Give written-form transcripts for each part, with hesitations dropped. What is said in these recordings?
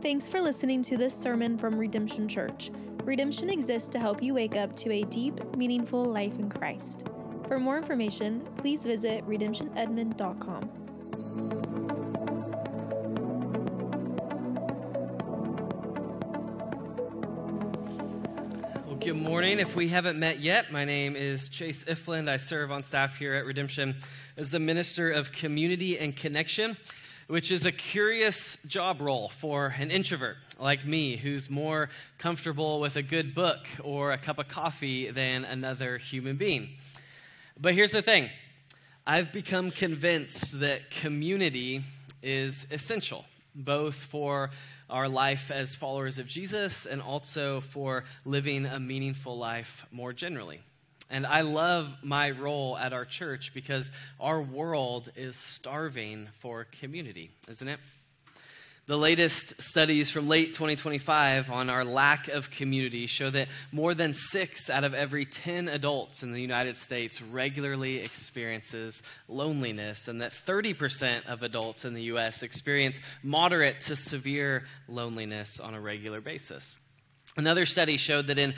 Thanks for listening to this sermon from Redemption Church. Redemption exists to help you wake up to a deep, meaningful life in Christ. For more information, please visit redemptionedmond.com. Well, good morning. If we haven't met yet, my name is Chase Ifland. I serve on staff here at Redemption as the Minister of Community and Connection, which is a curious job role for an introvert like me who's more comfortable with a good book or a cup of coffee than another human being. But here's the thing. I've become convinced that community is essential, both for our life as followers of Jesus and also for living a meaningful life more generally. And I love my role at our church because our world is starving for community, isn't it? The latest studies from late 2025 on our lack of community show that more than 6 out of every 10 adults in the United States regularly experiences loneliness, and that 30% of adults in the U.S. experience moderate to severe loneliness on a regular basis. Another study showed that in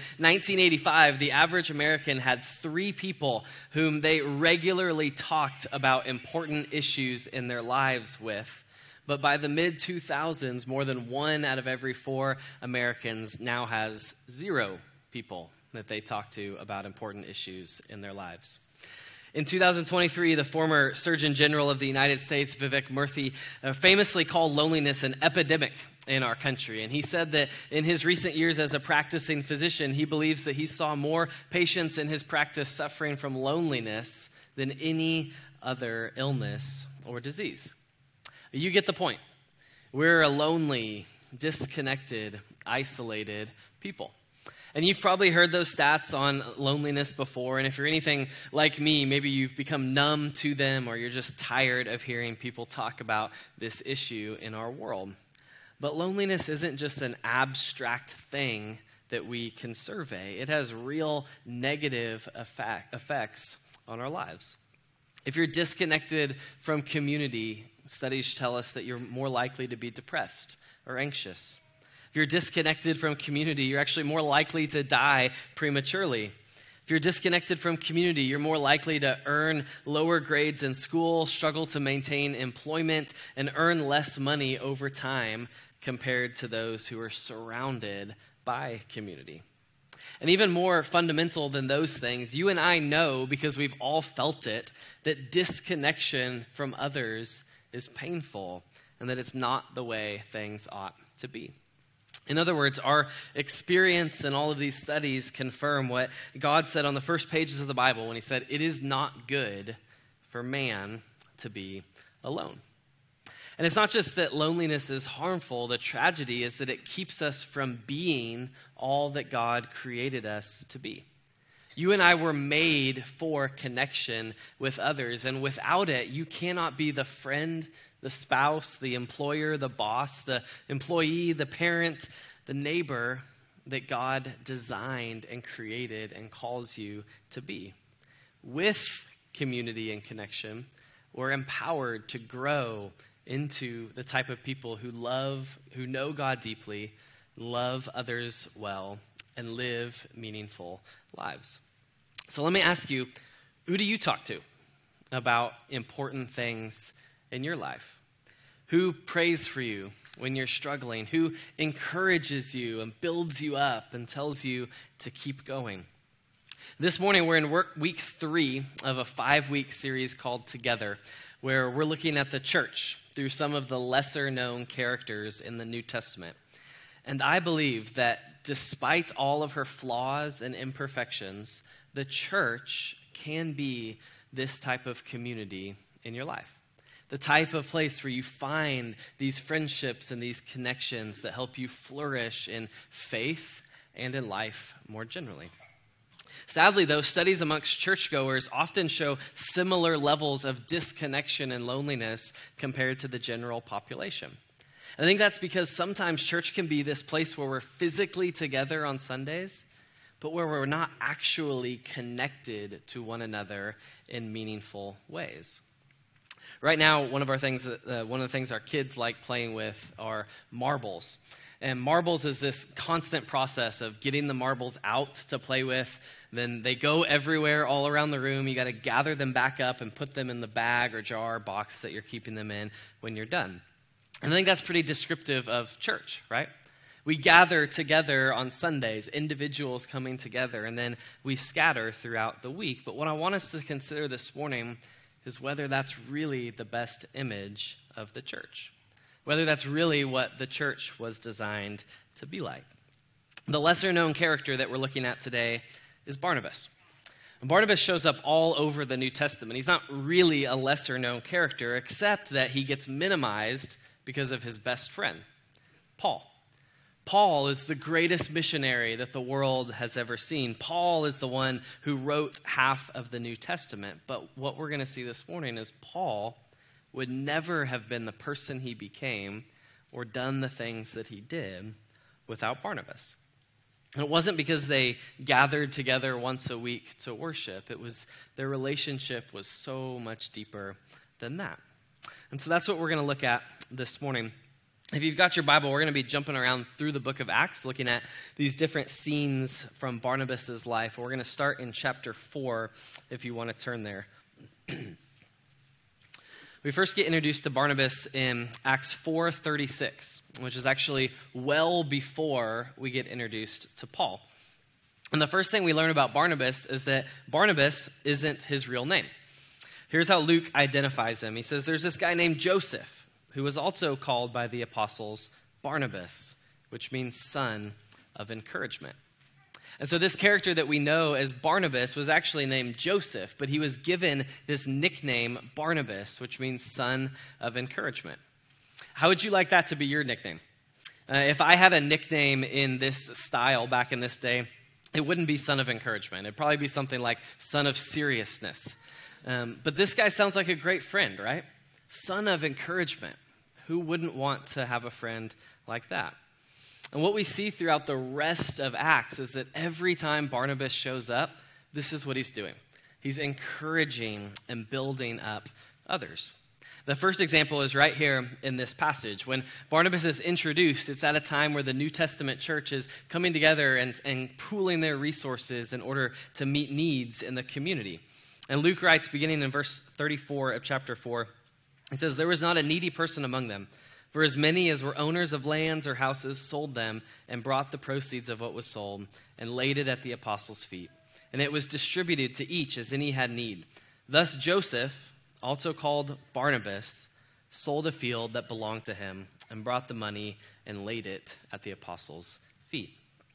1985, the average American had 3 people whom they regularly talked about important issues in their lives with. But by the mid-2000s, more than 1 out of every 4 Americans now has 0 people that they talk to about important issues in their lives. In 2023, the former Surgeon General of the United States, Vivek Murthy, famously called loneliness an epidemic in our country. And he said that in his recent years as a practicing physician, he believes that he saw more patients in his practice suffering from loneliness than any other illness or disease. You get the point. We're a lonely, disconnected, isolated people. And you've probably heard those stats on loneliness before, and if you're anything like me, maybe you've become numb to them or you're just tired of hearing people talk about this issue in our world. But loneliness isn't just an abstract thing that we can survey. It has real negative effects on our lives. If you're disconnected from community, studies tell us that you're more likely to be depressed or anxious. If you're disconnected from community, you're actually more likely to die prematurely. If you're disconnected from community, you're more likely to earn lower grades in school, struggle to maintain employment, and earn less money over time compared to those who are surrounded by community. And even more fundamental than those things, you and I know, because we've all felt it, that disconnection from others is painful and that it's not the way things ought to be. In other words, our experience and all of these studies confirm what God said on the first pages of the Bible when he said, "It is not good for man to be alone." And it's not just that loneliness is harmful. The tragedy is that it keeps us from being all that God created us to be. You and I were made for connection with others, and without it, you cannot be the friend, the spouse, the employer, the boss, the employee, the parent, the neighbor that God designed and created and calls you to be. With community and connection, we're empowered to grow into the type of people who know God deeply, love others well, and live meaningful lives. So let me ask you, who do you talk to about important things in your life? Who prays for you when you're struggling? Who encourages you and builds you up and tells you to keep going? This morning, we're in week 3 of a 5-week series called Together, where we're looking at the church through some of the lesser-known characters in the New Testament. And I believe that despite all of her flaws and imperfections, the church can be this type of community in your life. The type of place where you find these friendships and these connections that help you flourish in faith and in life more generally. Sadly, though, studies amongst churchgoers often show similar levels of disconnection and loneliness compared to the general population. I think that's because sometimes church can be this place where we're physically together on Sundays, but where we're not actually connected to one another in meaningful ways. Right now, one of the things our kids like playing with are marbles. And marbles is this constant process of getting the marbles out to play with. Then they go everywhere, all around the room. You got to gather them back up and put them in the bag or jar or box that you're keeping them in when you're done. And I think that's pretty descriptive of church, right? We gather together on Sundays, individuals coming together, and then we scatter throughout the week. But what I want us to consider this morning is whether that's really the best image of the church. Whether that's really what the church was designed to be like. The lesser-known character that we're looking at today is Barnabas. And Barnabas shows up all over the New Testament. He's not really a lesser-known character, except that he gets minimized because of his best friend, Paul. Paul is the greatest missionary that the world has ever seen. Paul is the one who wrote half of the New Testament. But what we're going to see this morning is Paul would never have been the person he became or done the things that he did without Barnabas. And it wasn't because they gathered together once a week to worship. It was their relationship was so much deeper than that. And so that's what we're going to look at this morning. If you've got your Bible, we're going to be jumping around through the book of Acts, looking at these different scenes from Barnabas' life. We're going to start in chapter 4, if you want to turn there. We first get introduced to Barnabas in Acts 4:36, which is actually well before we get introduced to Paul. And the first thing we learn about Barnabas is that Barnabas isn't his real name. Here's how Luke identifies him. He says, there's this guy named Joseph, who was also called by the apostles Barnabas, which means son of encouragement. And so this character that we know as Barnabas was actually named Joseph, but he was given this nickname Barnabas, which means son of encouragement. How would you like that to be your nickname? If I had a nickname in this style back in this day, it wouldn't be son of encouragement. It'd probably be something like son of seriousness. But this guy sounds like a great friend, right? Son of encouragement. Who wouldn't want to have a friend like that? And what we see throughout the rest of Acts is that every time Barnabas shows up, this is what he's doing. He's encouraging and building up others. The first example is right here in this passage. When Barnabas is introduced, it's at a time where the New Testament church is coming together and pooling their resources in order to meet needs in the community. And Luke writes, beginning in verse 34 of chapter 4, he says, there was not a needy person among them. For as many as were owners of lands or houses sold them and brought the proceeds of what was sold and laid it at the apostles' feet. And it was distributed to each as any had need. Thus Joseph, also called Barnabas, sold a field that belonged to him and brought the money and laid it at the apostles' feet.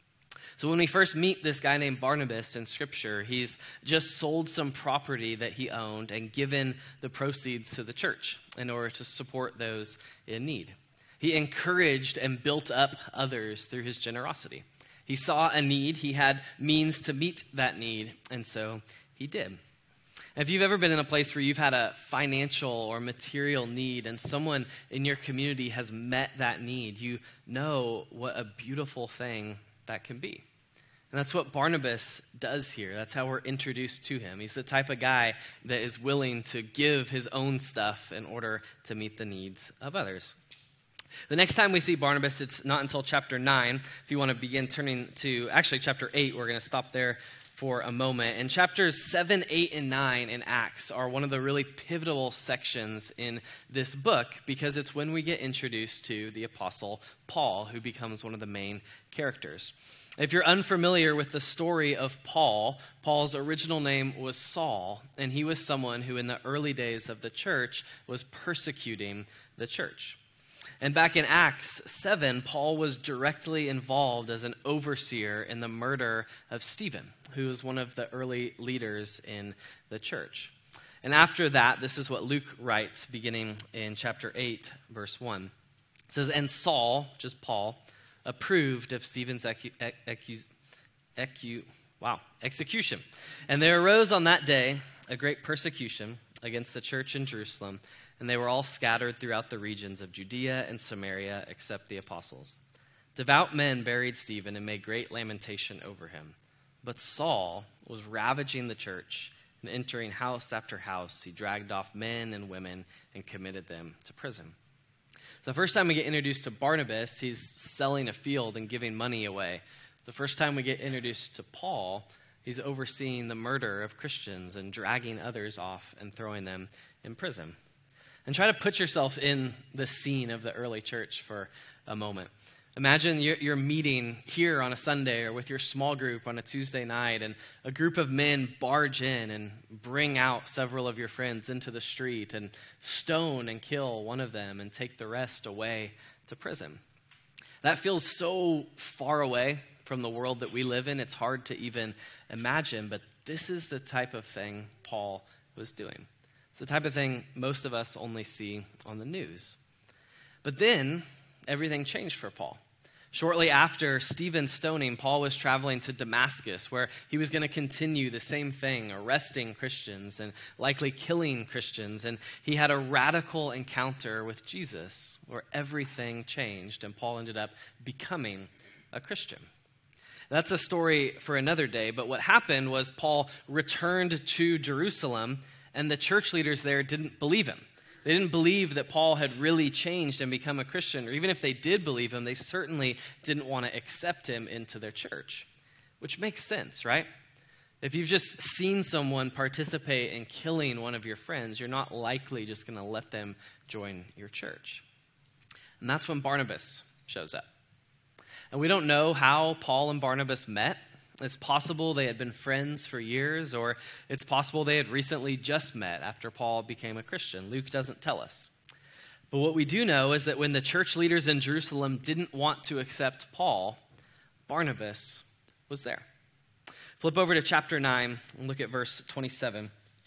So when we first meet this guy named Barnabas in Scripture, he's just sold some property that he owned and given the proceeds to the church in order to support those in need. He encouraged and built up others through his generosity. He saw a need, he had means to meet that need, and so he did. If you've ever been in a place where you've had a financial or material need and someone in your community has met that need, you know what a beautiful thing that can be. And that's what Barnabas does here. That's how we're introduced to him. He's the type of guy that is willing to give his own stuff in order to meet the needs of others. The next time we see Barnabas, it's not until chapter 9. If you want to begin turning to, actually chapter 8, we're going to stop there for a moment. And chapters 7, 8, and 9 in Acts are one of the really pivotal sections in this book because it's when we get introduced to the apostle Paul, who becomes one of the main characters. If you're unfamiliar with the story of Paul, Paul's original name was Saul, and he was someone who in the early days of the church was persecuting the church. And back in Acts 7, Paul was directly involved as an overseer in the murder of Stephen, who was one of the early leaders in the church. And after that, this is what Luke writes, beginning in chapter 8, verse 1. It says, and Saul, just Paul, approved of Stephen's execution. And there arose on that day a great persecution against the church in Jerusalem, and they were all scattered throughout the regions of Judea and Samaria, except the apostles. Devout men buried Stephen and made great lamentation over him. But Saul was ravaging the church And entering house after house, he dragged off men and women and committed them to prison. The first time we get introduced to Barnabas, he's selling a field and giving money away. The first time we get introduced to Paul, he's overseeing the murder of Christians and dragging others off and throwing them in prison. And try to put yourself in the scene of the early church for a moment. Imagine you're meeting here on a Sunday or with your small group on a Tuesday night, and a group of men barge in and bring out several of your friends into the street and stone and kill one of them and take the rest away to prison. That feels so far away from the world that we live in, it's hard to even imagine, but this is the type of thing Paul was doing. It's the type of thing most of us only see on the news. But then, everything changed for Paul. Shortly after Stephen's stoning, Paul was traveling to Damascus, where he was going to continue the same thing, arresting Christians and likely killing Christians. And he had a radical encounter with Jesus, where everything changed, and Paul ended up becoming a Christian. That's a story for another day, but what happened was Paul returned to Jerusalem, and the church leaders there didn't believe him. They didn't believe that Paul had really changed and become a Christian, or even if they did believe him, they certainly didn't want to accept him into their church, which makes sense, right? If you've just seen someone participate in killing one of your friends, you're not likely just going to let them join your church. And that's when Barnabas shows up. And we don't know how Paul and Barnabas met. It's possible they had been friends for years, or it's possible they had recently just met after Paul became a Christian. Luke doesn't tell us. But what we do know is that when the church leaders in Jerusalem didn't want to accept Paul, Barnabas was there. Flip over to chapter 9 and look at verse 27.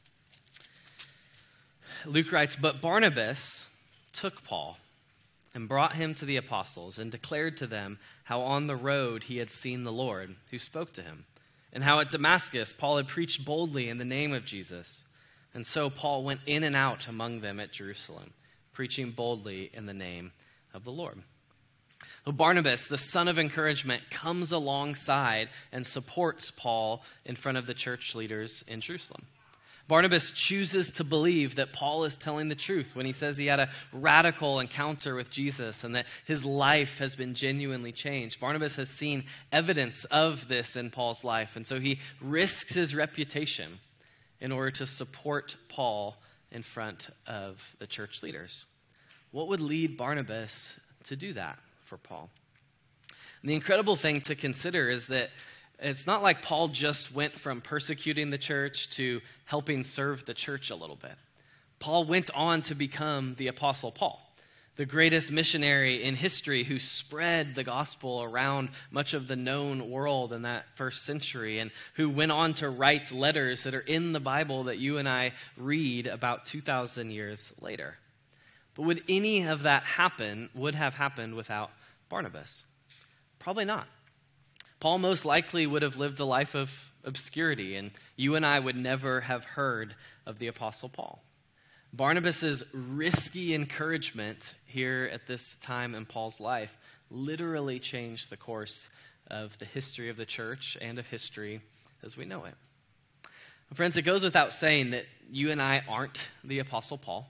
Luke writes, "But Barnabas took Paul and brought him to the apostles and declared to them how on the road he had seen the Lord, who spoke to him, and how at Damascus Paul had preached boldly in the name of Jesus. And so Paul went in and out among them at Jerusalem, preaching boldly in the name of the Lord." So Barnabas, the son of encouragement, comes alongside and supports Paul in front of the church leaders in Jerusalem. Barnabas chooses to believe that Paul is telling the truth when he says he had a radical encounter with Jesus and that his life has been genuinely changed. Barnabas has seen evidence of this in Paul's life, and so he risks his reputation in order to support Paul in front of the church leaders. What would lead Barnabas to do that for Paul? And the incredible thing to consider is that it's not like Paul just went from persecuting the church to helping serve the church a little bit. Paul went on to become the Apostle Paul, the greatest missionary in history who spread the gospel around much of the known world in that first century, and who went on to write letters that are in the Bible that you and I read about 2,000 years later. But would any of that would have happened without Barnabas? Probably not. Paul most likely would have lived a life of obscurity, and you and I would never have heard of the Apostle Paul. Barnabas' risky encouragement here at this time in Paul's life literally changed the course of the history of the church and of history as we know it. Friends, it goes without saying that you and I aren't the Apostle Paul,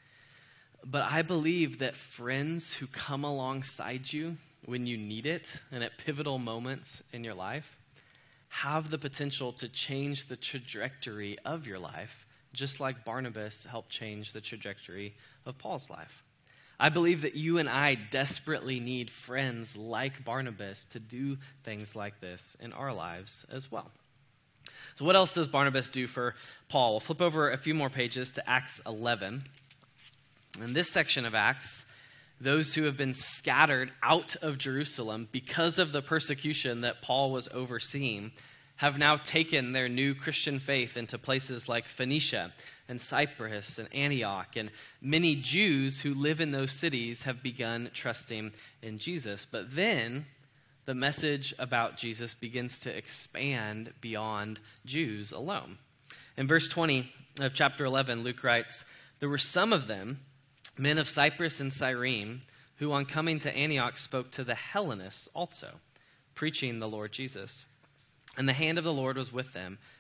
but I believe that friends who come alongside you when you need it and at pivotal moments in your life have the potential to change the trajectory of your life, just like Barnabas helped change the trajectory of Paul's life. I believe that you and I desperately need friends like Barnabas to do things like this in our lives as well. So what else does Barnabas do for Paul? We'll flip over a few more pages to Acts 11. In this section of Acts, those who have been scattered out of Jerusalem because of the persecution that Paul was overseeing have now taken their new Christian faith into places like Phoenicia and Cyprus and Antioch. And many Jews who live in those cities have begun trusting in Jesus. But then the message about Jesus begins to expand beyond Jews alone. In verse 20 of chapter 11, Luke writes, "There were some of them, men of Cyprus and Cyrene, who on coming to Antioch spoke to the Hellenists also, preaching the Lord Jesus. And the hand of the Lord was with them,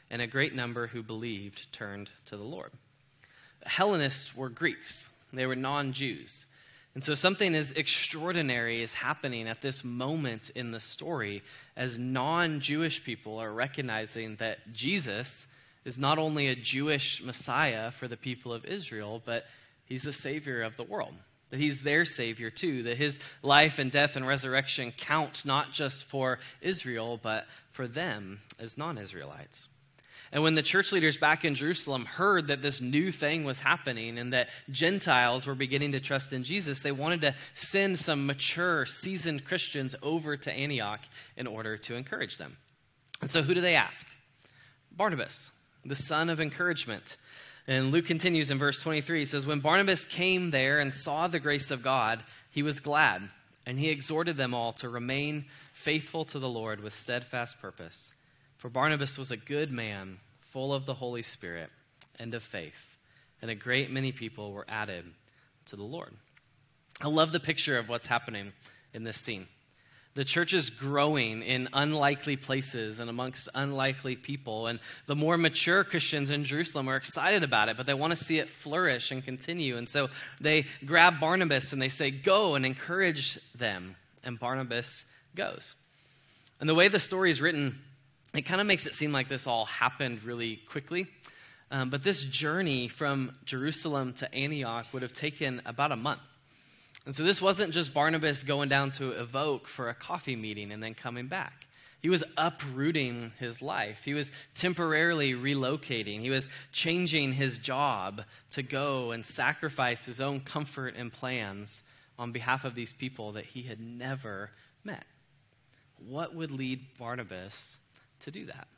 and a great number who believed turned to the Lord. Hellenists were Greeks. They were non-Jews. And so something as extraordinary is happening at this moment in the story as non-Jewish people are recognizing that Jesus is not only a Jewish Messiah for the people of Israel, but he's the Savior of the world. That he's their Savior too, that his life and death and resurrection count not just for Israel, but for them as non-Israelites. And when the church leaders back in Jerusalem heard that this new thing was happening and that Gentiles were beginning to trust in Jesus, they wanted to send some mature, seasoned Christians over to Antioch in order to encourage them. And so who do they ask? Barnabas, the son of encouragement. And Luke continues in verse 23. He says, when Barnabas came there and saw the grace of God, he was glad, and he exhorted them all to remain faithful to the Lord with steadfast purpose. For Barnabas was a good man, full of the Holy Spirit and of faith, and a great many people were added to the Lord. I love the picture of what's happening in this scene. The church is growing in unlikely places and amongst unlikely people, and the more mature Christians in Jerusalem are excited about it, but they want to see it flourish and continue. And so they grab Barnabas and they say, go and encourage them, and Barnabas goes. And the way the story is written, it kind of makes it seem like this all happened really quickly. But this journey from Jerusalem to Antioch would have taken about a month. And so this wasn't just Barnabas going down to Evoke for a coffee meeting and then coming back. He was uprooting his life. He was temporarily relocating. He was changing his job to go and sacrifice his own comfort and plans on behalf of these people that he had never met. What would lead Barnabas to do that?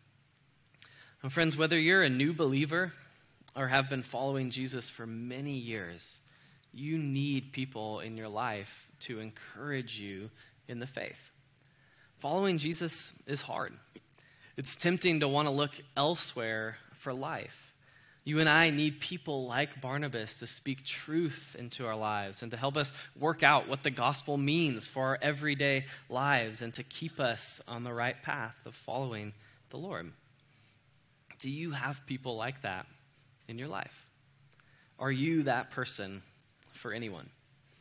And friends, whether you're a new believer or have been following Jesus for many years, you need people in your life to encourage you in the faith. Following Jesus is hard. It's tempting to want to look elsewhere for life. You and I need people like Barnabas to speak truth into our lives and to help us work out what the gospel means for our everyday lives and to keep us on the right path of following the Lord. Do you have people like that in your life? Are you that person for anyone?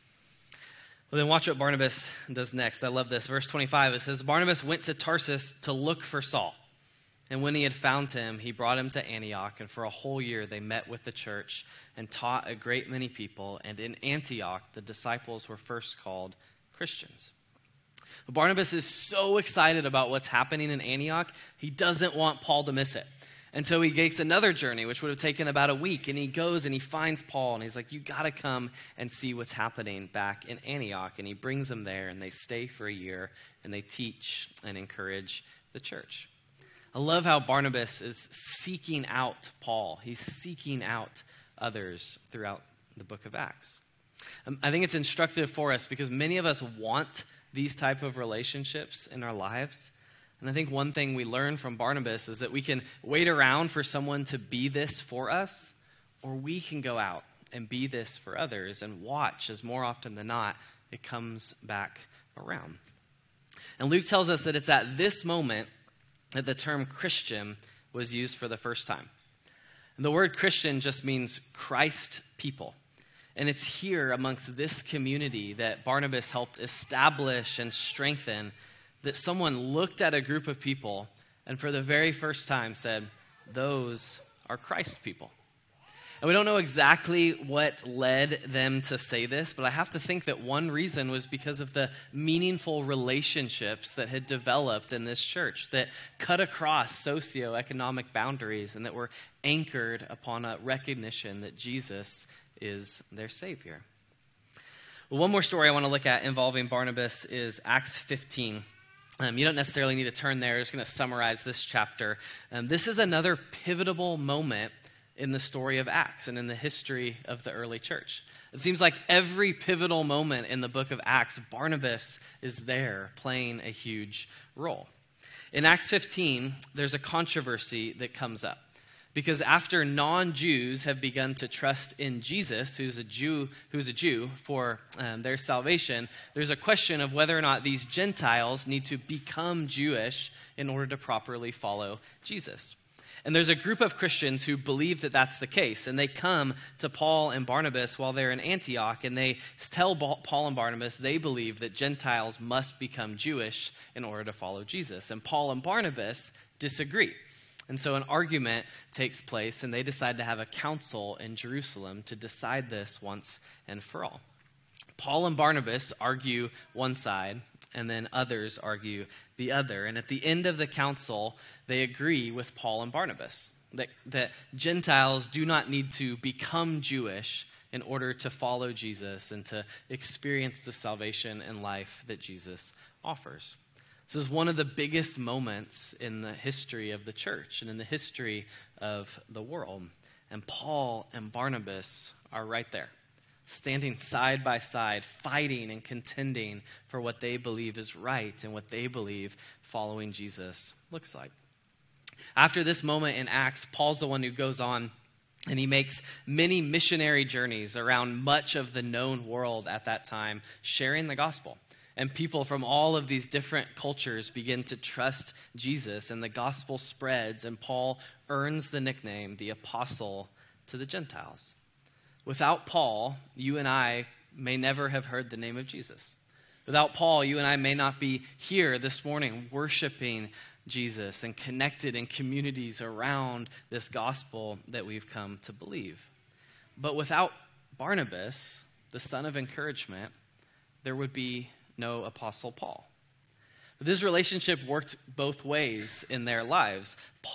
Well, then watch what Barnabas does next. I love this. Verse 25, it says, Barnabas went to Tarsus to look for Saul. And when he had found him, he brought him to Antioch. And for a whole year, they met with the church and taught a great many people. And in Antioch, the disciples were first called Christians. Barnabas is so excited about what's happening in Antioch, he doesn't want Paul to miss it. And so he takes another journey, which would have taken about a week, and he goes and he finds Paul, and he's like, you got to come and see what's happening back in Antioch. And he brings them there, and they stay for a year, and they teach and encourage the church. I love how Barnabas is seeking out Paul. He's seeking out others throughout the book of Acts. I think it's instructive for us because many of us want these type of relationships in our lives. And I think one thing we learn from Barnabas is that we can wait around for someone to be this for us, or we can go out and be this for others and watch as more often than not it comes back around. And Luke tells us that it's at this moment that the term Christian was used for the first time. And the word Christian just means Christ people. And it's here amongst this community that Barnabas helped establish and strengthen that someone looked at a group of people and for the very first time said, those are Christ people. And we don't know exactly what led them to say this, but I have to think that one reason was because of the meaningful relationships that had developed in this church that cut across socioeconomic boundaries and that were anchored upon a recognition that Jesus is their Savior. Well, one more story I want to look at involving Barnabas is Acts 15. You don't necessarily need to turn there. I'm just going to summarize this chapter. This is another pivotal moment in the story of Acts and in the history of the early church. It seems like every pivotal moment in the book of Acts, Barnabas is there playing a huge role. In Acts 15, there's a controversy that comes up. Because after non-Jews have begun to trust in Jesus, who's a Jew for their salvation, there's a question of whether or not these Gentiles need to become Jewish in order to properly follow Jesus. And there's a group of Christians who believe that that's the case, and they come to Paul and Barnabas while they're in Antioch, and they tell Paul and Barnabas they believe that Gentiles must become Jewish in order to follow Jesus. And Paul and Barnabas disagree. And so an argument takes place, and they decide to have a council in Jerusalem to decide this once and for all. Paul and Barnabas argue one side, and then others argue the other. And at the end of the council, they agree with Paul and Barnabas that Gentiles do not need to become Jewish in order to follow Jesus and to experience the salvation and life that Jesus offers. This is one of the biggest moments in the history of the church and in the history of the world. And Paul and Barnabas are right there, standing side by side, fighting and contending for what they believe is right and what they believe following Jesus looks like. After this moment in Acts, Paul's the one who goes on and he makes many missionary journeys around much of the known world at that time, sharing the gospel. And people from all of these different cultures begin to trust Jesus, and the gospel spreads, and Paul earns the nickname, the apostle to the Gentiles. Without Paul, you and I may never have heard the name of Jesus. Without Paul, you and I may not be here this morning worshiping Jesus and connected in communities around this gospel that we've come to believe. But without Barnabas, the son of encouragement, there would be no Apostle Paul. But this relationship worked both ways in their lives.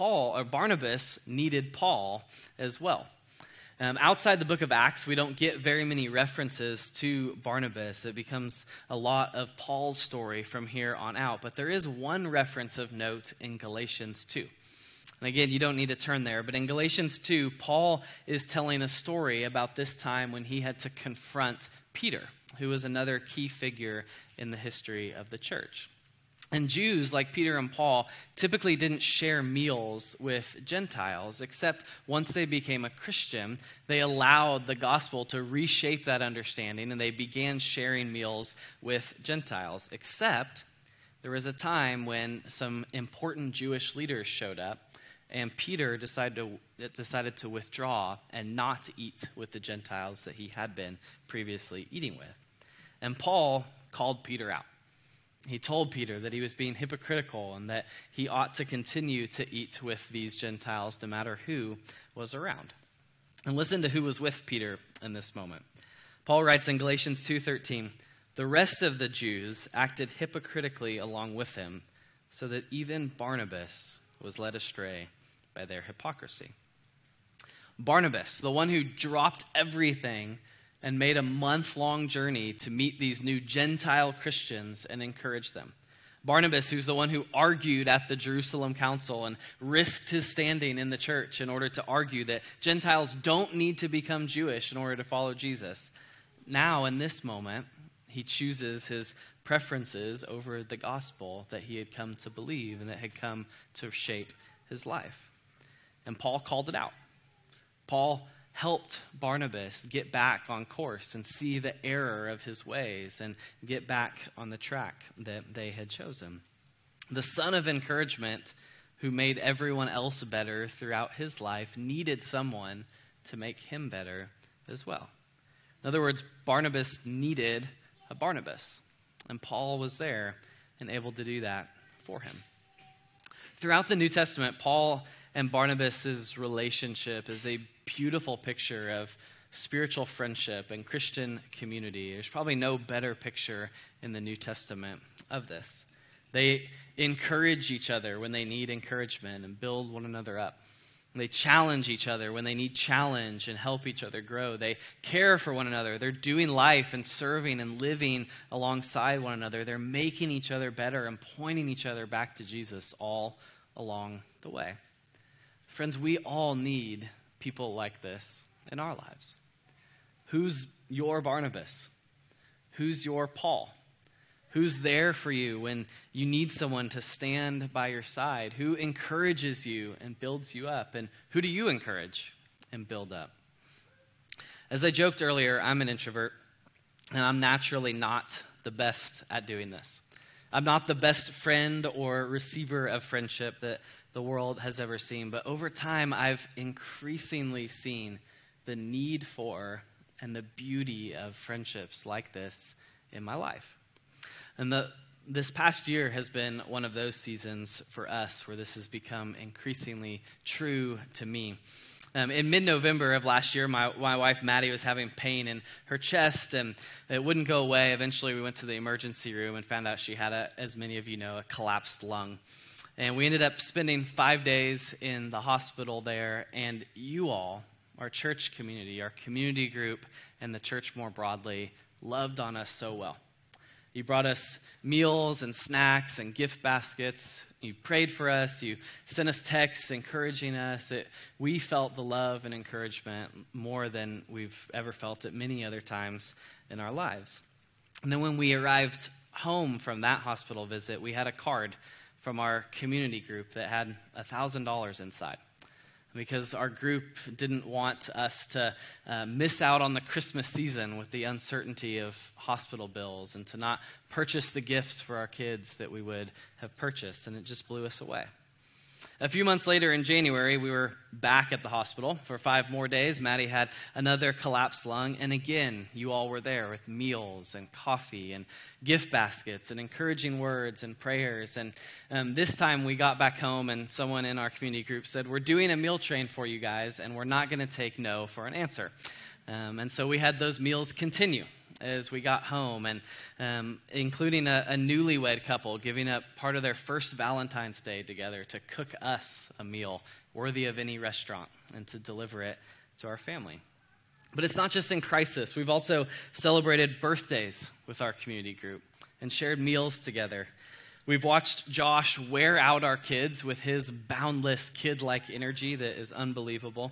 Barnabas needed Paul as well. Outside the book of Acts, we don't get very many references to Barnabas. It becomes a lot of Paul's story from here on out. But there is one reference of note in Galatians 2. And again, you don't need to turn there, but in Galatians 2, Paul is telling a story about this time when he had to confront Peter, who was another key figure in the history of the church. And Jews, like Peter and Paul, typically didn't share meals with Gentiles, except once they became a Christian, they allowed the gospel to reshape that understanding, and they began sharing meals with Gentiles, except there was a time when some important Jewish leaders showed up, and Peter decided to withdraw and not eat with the Gentiles that he had been previously eating with. And Paul called Peter out. He told Peter that he was being hypocritical and that he ought to continue to eat with these Gentiles no matter who was around. And listen to who was with Peter in this moment. Paul writes in Galatians 2:13, "The rest of the Jews acted hypocritically along with him, so that even Barnabas was led astray by their hypocrisy." Barnabas, the one who dropped everything and made a month-long journey to meet these new Gentile Christians and encourage them. Barnabas, who's the one who argued at the Jerusalem Council and risked his standing in the church in order to argue that Gentiles don't need to become Jewish in order to follow Jesus. Now, in this moment, he chooses his preferences over the gospel that he had come to believe and that had come to shape his life. And Paul called it out. Paul helped Barnabas get back on course and see the error of his ways and get back on the track that they had chosen. The son of encouragement who made everyone else better throughout his life needed someone to make him better as well. In other words, Barnabas needed a Barnabas, and Paul was there and able to do that for him. Throughout the New Testament, Paul and Barnabas' relationship is a beautiful picture of spiritual friendship and Christian community. There's probably no better picture in the New Testament of this. They encourage each other when they need encouragement and build one another up. They challenge each other when they need challenge and help each other grow. They care for one another. They're doing life and serving and living alongside one another. They're making each other better and pointing each other back to Jesus all along the way. Friends, we all need people like this in our lives. Who's your Barnabas? Who's your Paul? Who's there for you when you need someone to stand by your side? Who encourages you and builds you up? And who do you encourage and build up? As I joked earlier, I'm an introvert, and I'm naturally not the best at doing this. I'm not the best friend or receiver of friendship that the world has ever seen. But over time, I've increasingly seen the need for and the beauty of friendships like this in my life. And this past year has been one of those seasons for us where this has become increasingly true to me. In mid-November of last year, my wife Maddie was having pain in her chest, and it wouldn't go away. Eventually, we went to the emergency room and found out she had, as many of you know, a collapsed lung. And we ended up spending 5 days in the hospital there, and you all, our church community, our community group, and the church more broadly, loved on us so well. You brought us meals and snacks and gift baskets. You prayed for us. You sent us texts encouraging us. We felt the love and encouragement more than we've ever felt at many other times in our lives. And then when we arrived home from that hospital visit, we had a card from our community group that had $1,000 inside, because our group didn't want us to miss out on the Christmas season with the uncertainty of hospital bills and to not purchase the gifts for our kids that we would have purchased, and it just blew us away. A few months later in January, we were back at the hospital for 5 more days. Maddie had another collapsed lung, and again, you all were there with meals and coffee and gift baskets and encouraging words and prayers. And this time we got back home, and someone in our community group said, "We're doing a meal train for you guys, and we're not going to take no for an answer." And so we had those meals continue as we got home, and including a newlywed couple giving up part of their first Valentine's Day together to cook us a meal worthy of any restaurant and to deliver it to our family. But it's not just in crisis. We've also celebrated birthdays with our community group and shared meals together. We've watched Josh wear out our kids with his boundless kid-like energy that is unbelievable.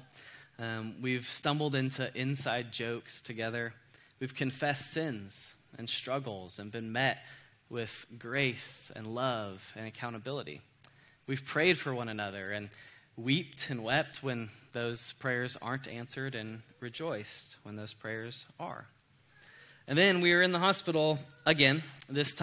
We've stumbled into inside jokes together. We've confessed sins and struggles and been met with grace and love and accountability. We've prayed for one another and wept and wept when those prayers aren't answered and rejoiced when those prayers are. And then we were in the hospital again, this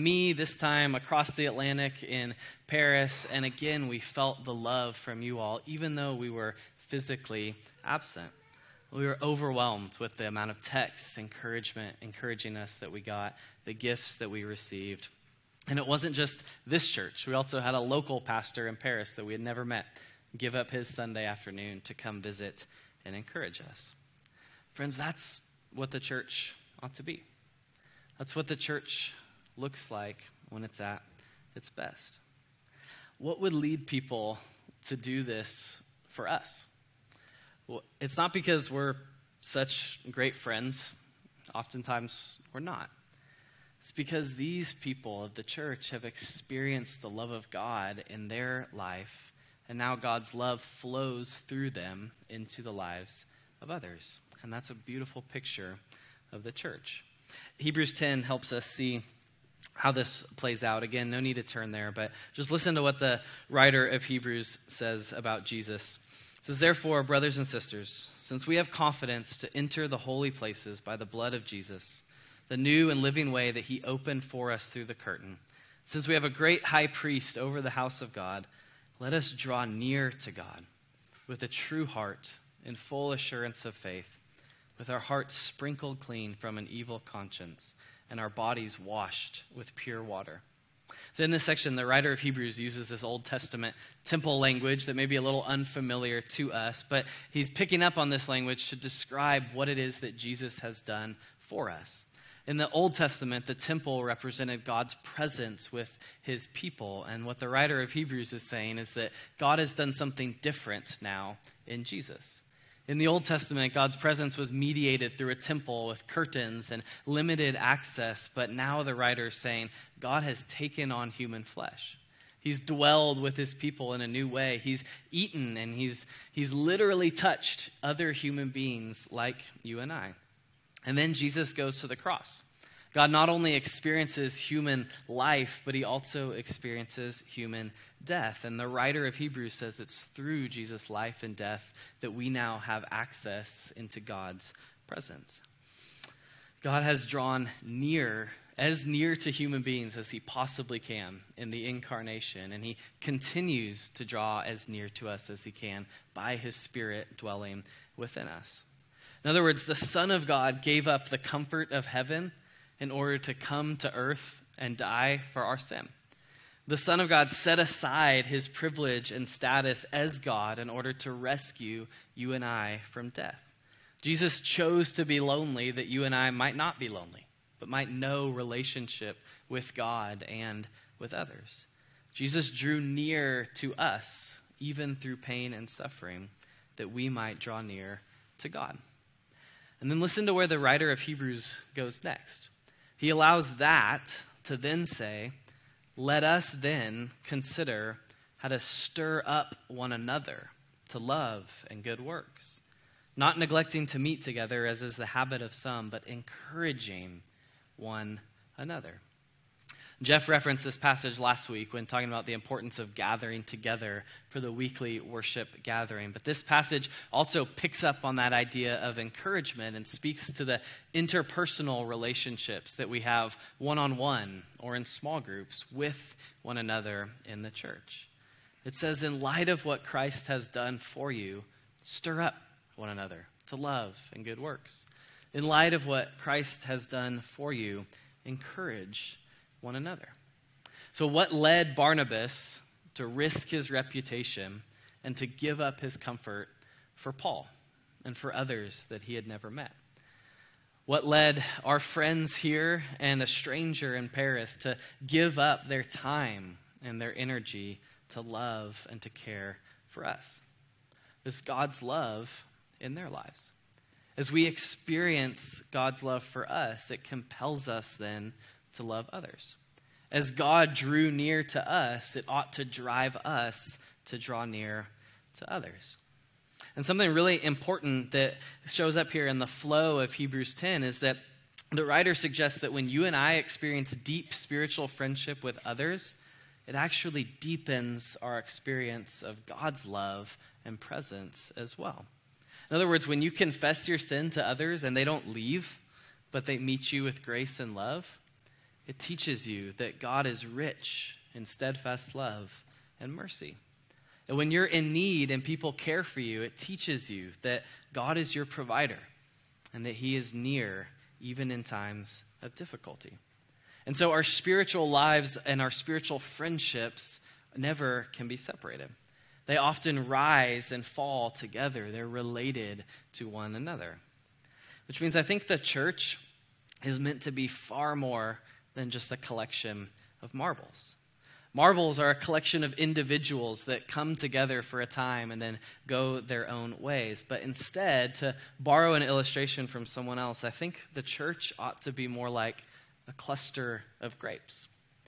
time across the Atlantic in Paris, and again we felt the love from you all, even though we were physically absent. We were overwhelmed with the amount of texts, encouragement, encouraging us that we got, the gifts that we received. And it wasn't just this church. We also had a local pastor in Paris that we had never met give up his Sunday afternoon to come visit and encourage us. Friends, that's what the church ought to be. That's what the church looks like when it's at its best. What would lead people to do this for us? Well, it's not because we're such great friends. Oftentimes, we're not. It's because these people of the church have experienced the love of God in their life, and now God's love flows through them into the lives of others. And that's a beautiful picture of the church. Hebrews 10 helps us see how this plays out. Again, no need to turn there, but just listen to what the writer of Hebrews says about Jesus. It says, "Therefore, brothers and sisters, since we have confidence to enter the holy places by the blood of Jesus, the new and living way that he opened for us through the curtain, since we have a great high priest over the house of God, let us draw near to God with a true heart in full assurance of faith, with our hearts sprinkled clean from an evil conscience and our bodies washed with pure water." So in this section, the writer of Hebrews uses this Old Testament temple language that may be a little unfamiliar to us, but he's picking up on this language to describe what it is that Jesus has done for us. In the Old Testament, the temple represented God's presence with his people, and what the writer of Hebrews is saying is that God has done something different now in Jesus. In the Old Testament, God's presence was mediated through a temple with curtains and limited access, but now the writer is saying God has taken on human flesh. He's dwelled with his people in a new way. He's eaten and he's literally touched other human beings like you and I. And then Jesus goes to the cross. God not only experiences human life, but he also experiences human death. And the writer of Hebrews says it's through Jesus' life and death that we now have access into God's presence. God has drawn near as near to human beings as he possibly can in the incarnation, and he continues to draw as near to us as he can by his Spirit dwelling within us. In other words, the Son of God gave up the comfort of heaven in order to come to earth and die for our sin. The Son of God set aside his privilege and status as God in order to rescue you and I from death. Jesus chose to be lonely that you and I might not be lonely, but might know relationship with God and with others. Jesus drew near to us, even through pain and suffering, that we might draw near to God. And then listen to where the writer of Hebrews goes next. He allows that to then say, let us then consider how to stir up one another to love and good works, not neglecting to meet together as is the habit of some, but encouraging one another. Jeff referenced this passage last week when talking about the importance of gathering together for the weekly worship gathering. But this passage also picks up on that idea of encouragement and speaks to the interpersonal relationships that we have one-on-one or in small groups with one another in the church. It says, in light of what Christ has done for you, stir up one another to love and good works. In light of what Christ has done for you, encourage one another. So what led Barnabas to risk his reputation and to give up his comfort for Paul and for others that he had never met? What led our friends here and a stranger in Paris to give up their time and their energy to love and to care for us? It's God's love in their lives. As we experience God's love for us, it compels us then to love others. As God drew near to us, it ought to drive us to draw near to others. And something really important that shows up here in the flow of Hebrews 10 is that the writer suggests that when you and I experience deep spiritual friendship with others, it actually deepens our experience of God's love and presence as well. In other words, when you confess your sin to others and they don't leave, but they meet you with grace and love, it teaches you that God is rich in steadfast love and mercy. And when you're in need and people care for you, it teaches you that God is your provider and that he is near even in times of difficulty. And so our spiritual lives and our spiritual friendships never can be separated. They often rise and fall together. They're related to one another. Which means I think the church is meant to be far more than just a collection of marbles. Marbles are a collection of individuals that come together for a time and then go their own ways. But instead, to borrow an illustration from someone else, I think the church ought to be more like a cluster of grapes.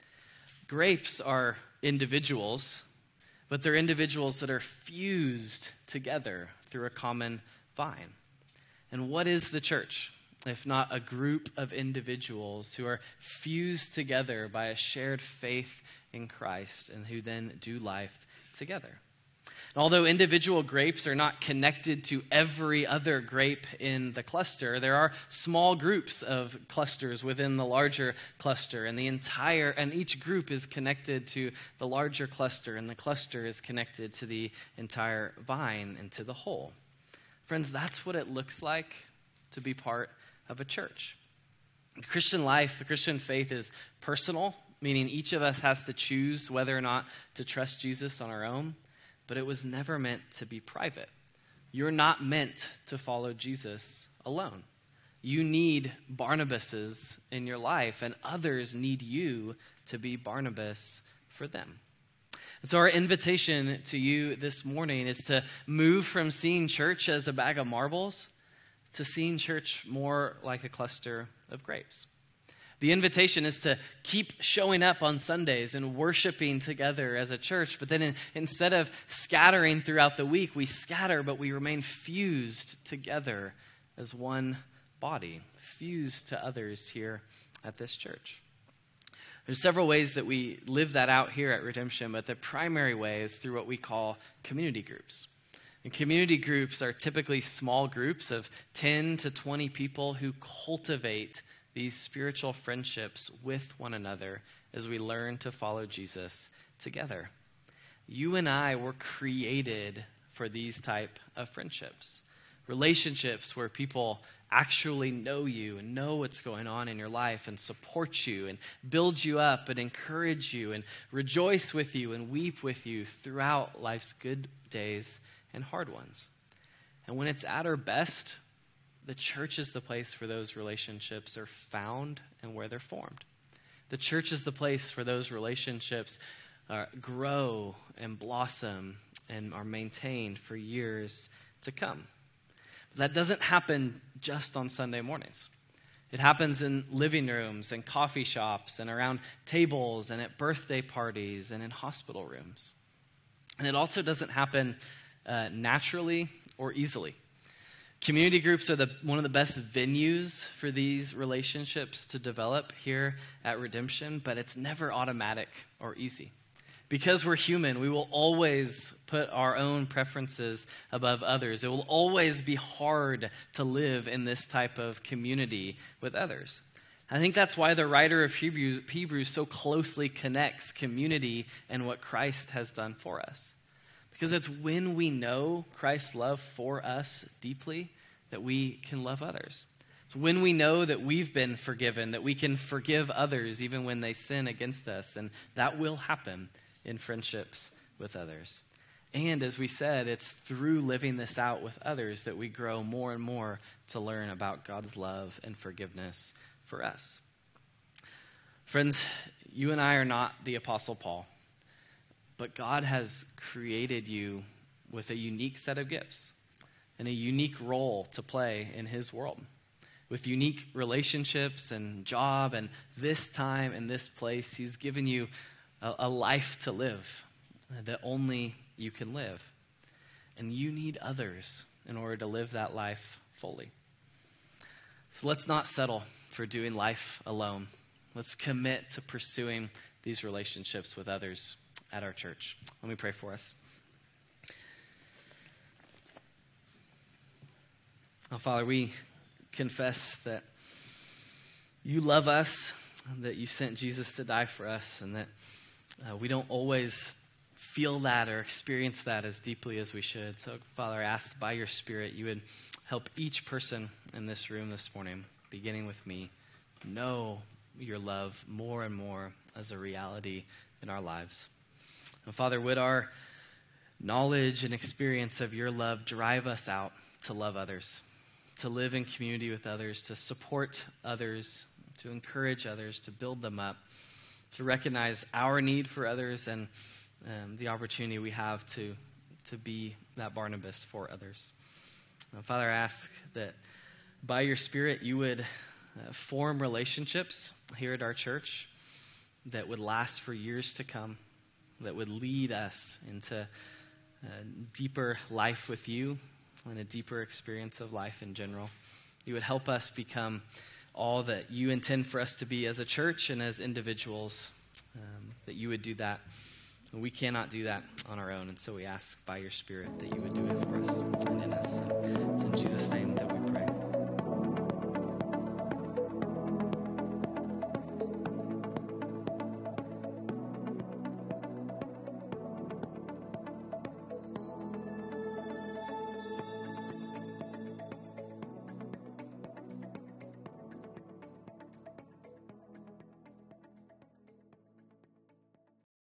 Grapes are individuals, but they're individuals that are fused together through a common vine. And what is the church if not a group of individuals who are fused together by a shared faith in Christ and who then do life together? And although individual grapes are not connected to every other grape in the cluster, there are small groups of clusters within the larger cluster, and each group is connected to the larger cluster, and the cluster is connected to the entire vine and to the whole. Friends, that's what it looks like to be part of a church. The Christian life, the Christian faith is personal, meaning each of us has to choose whether or not to trust Jesus on our own, but it was never meant to be private. You're not meant to follow Jesus alone. You need Barnabases in your life, and others need you to be Barnabas for them. And so our invitation to you this morning is to move from seeing church as a bag of marbles to seeing church more like a cluster of grapes. The invitation is to keep showing up on Sundays and worshiping together as a church, but then instead of scattering throughout the week, we scatter, but we remain fused together as one body, fused to others here at this church. There's several ways that we live that out here at Redemption, but the primary way is through what we call community groups. And community groups are typically small groups of 10 to 20 people who cultivate these spiritual friendships with one another as we learn to follow Jesus together. You and I were created for these type of friendships. Relationships where people actually know you and know what's going on in your life and support you and build you up and encourage you and rejoice with you and weep with you throughout life's good days and hard ones. And when it's at our best, the church is the place where those relationships are found and where they're formed. The church is the place where those relationships grow and blossom and are maintained for years to come. That doesn't happen just on Sunday mornings. It happens in living rooms and coffee shops and around tables and at birthday parties and in hospital rooms. And it also doesn't happen naturally or easily. Community groups are one of the best venues for these relationships to develop here at Redemption, but it's never automatic or easy. Because we're human, we will always put our own preferences above others. It will always be hard to live in this type of community with others. I think that's why the writer of Hebrews so closely connects community and what Christ has done for us. Because it's when we know Christ's love for us deeply that we can love others. It's when we know that we've been forgiven, that we can forgive others even when they sin against us. And that will happen in friendships with others. And as we said, it's through living this out with others that we grow more and more to learn about God's love and forgiveness for us. Friends, you and I are not the Apostle Paul, but God has created you with a unique set of gifts and a unique role to play in his world, with unique relationships and job and this time and this place. He's given you a life to live that only you can live. And you need others in order to live that life fully. So let's not settle for doing life alone. Let's commit to pursuing these relationships with others at our church. Let me pray for us. Oh, Father, we confess that you love us, that you sent Jesus to die for us, and that we don't always feel that or experience that as deeply as we should. So, Father, I ask by your Spirit you would help each person in this room this morning, beginning with me, know your love more and more as a reality in our lives. And Father, would our knowledge and experience of your love drive us out to love others, to live in community with others, to support others, to encourage others, to build them up, to recognize our need for others and the opportunity we have to be that Barnabas for others. Father, I ask that by your Spirit you would form relationships here at our church that would last for years to come, that would lead us into a deeper life with you and a deeper experience of life in general. You would help us become all that you intend for us to be as a church and as individuals, that you would do that. We cannot do that on our own, and so we ask by your Spirit that you would do it for us.